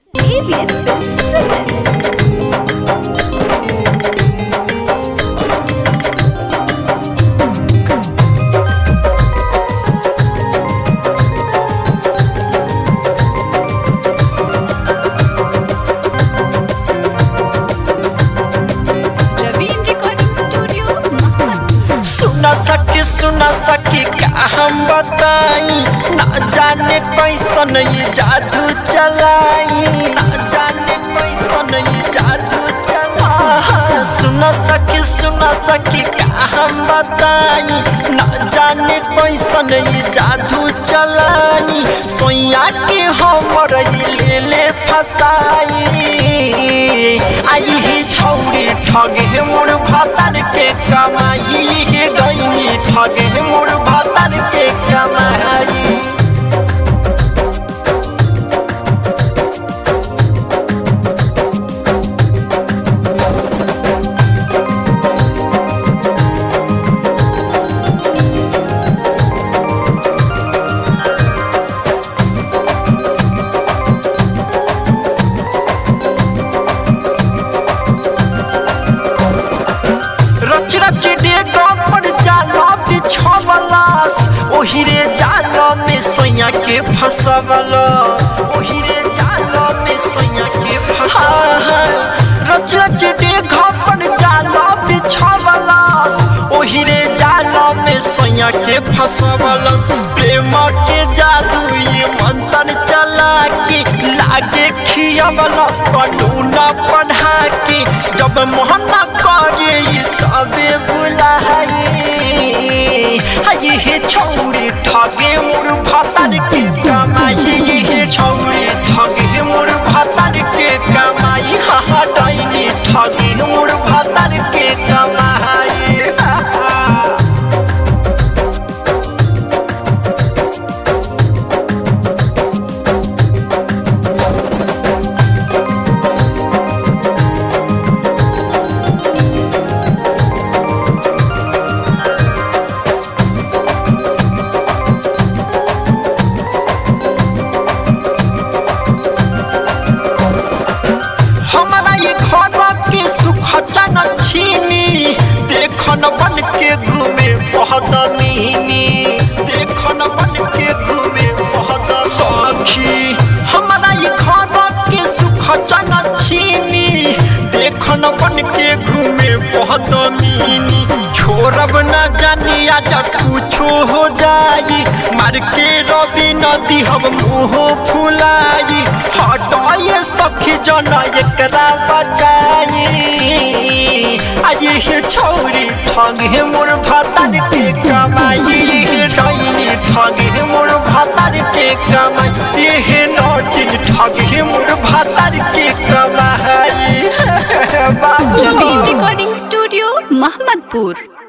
Avian Films presents. Raveen Recording Studio, Mohammed. सुना सकी का हम बताई ना जाने कैसन ये जादू चलाई ना जाने कैसन ये जादू चलाई सुना सकी का हम बताई ना जाने कैसन ये जादू चलाई सोया के हमर ले ले फसाई आई ही छौरी ठगे मोर भातर के कमाई गईनी ठगे मोर भातर के कमाई रच डेगा पर जाला बिछवलास ओहिरे जाला में सोया के फसवला ओहिरे जाला में सोया के फसवला रच डेगा पर जाला बिछवलास ओहिरे जाला में सोया के फसवला प्रेम के जादू ये मंत्र चला के लागे खियावला कानून पढ़ा के जब मोहना करे तबे बुलाई ये छौरी ठगे मोर भातर के कमाई ये छौरी ठगे मोर भातर के कमाई हा डाइनी ठगे मोर भातर के कमाई देखन बन के घूमे बहुत मीनी देखन बन के घूमे बहुत सखी हमारा ये घर के सुख जन छीनी देखन बन के घूमे बहुत मीनी छोड़ब न जानी आज कुछो हो जाई मार के रवि नदी हम मुँह फुलाई हटाए सखी जन एकरा बचाई आज ये छौरी ठगे मोर भातर के कमाई डाइनी ठगे मोर भातर के कमाई ये नौटिन ठगे मोर भातर के कमाई Raveen Recording Studio, Mohammedpur.